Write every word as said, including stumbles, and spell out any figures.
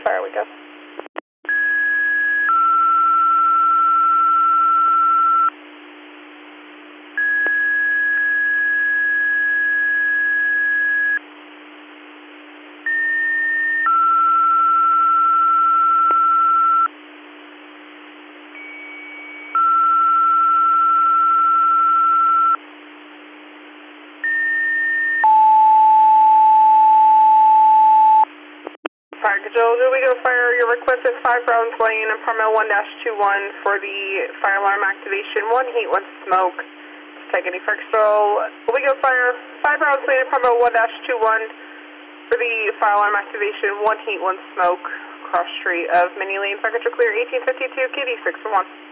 fire we go. Fire control, do we go fire? Your request is five Browns Lane and Parmo one dash two one for the fire alarm activation. One heat, one smoke. Take any fire control. We go fire. five Browns Lane and Parmo one dash two one for the fire alarm activation. One heat, one smoke. Cross street of Mini Lane. Fire control clear eighteen fifty-two, K D six one.